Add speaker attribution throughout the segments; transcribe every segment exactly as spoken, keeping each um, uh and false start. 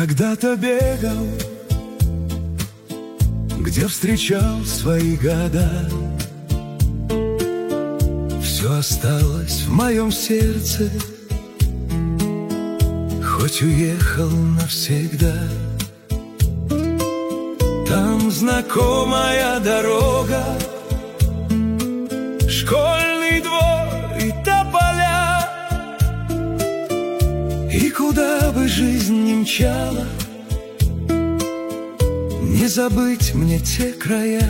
Speaker 1: Когда-то бегал, где встречал свои года. Все осталось в моем сердце, хоть уехал навсегда. Там знакомая дорога, школьный двор и тополя. И куда бы жизнь ни мчала, не забыть мне те края.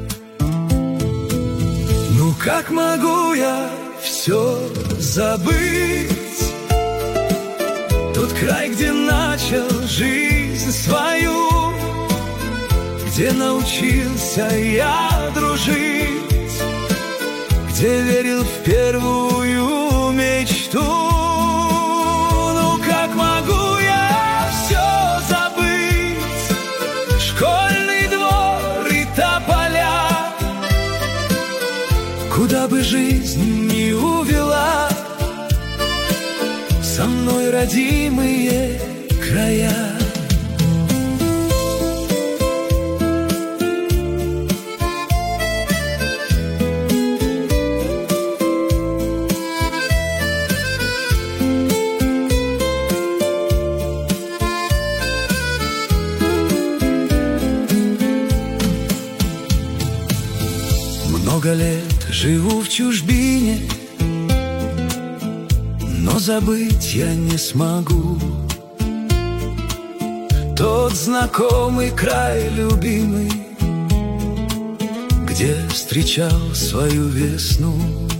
Speaker 1: Ну как могу я все забыть? Тот край, где начал жизнь свою, где научился я дружить, где верил в первую мечту. Ну как могу я все забыть? Школьный двор и тополя. Куда бы жизнь ни увела, со мной родимые края. Много лет живу в чужбине, но забыть я не смогу тот знакомый край любимый, где встречал свою весну.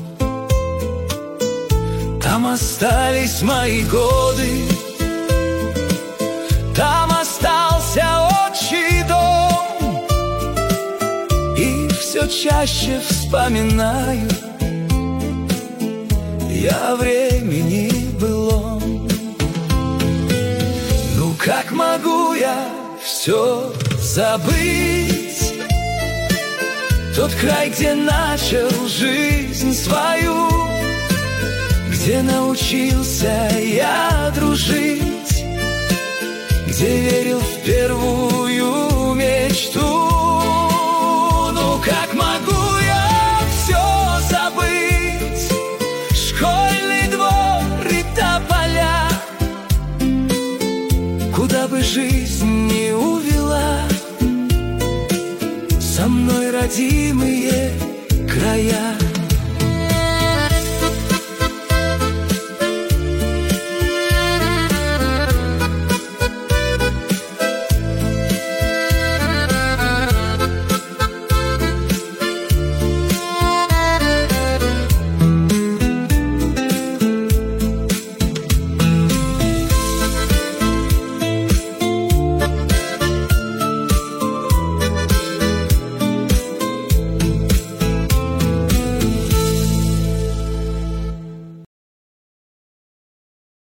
Speaker 1: Там остались мои годы, там остался отчий дом. И все чаще вспоминаю я о времени былом. Ну как могу я все забыть? Тот край, где начал жизнь свою, где научился я дружить, где верил в первую мечту. Ну как могу я все забыть? Школьный двор и тополя. Куда бы жизнь ни увела, со мной родимые края.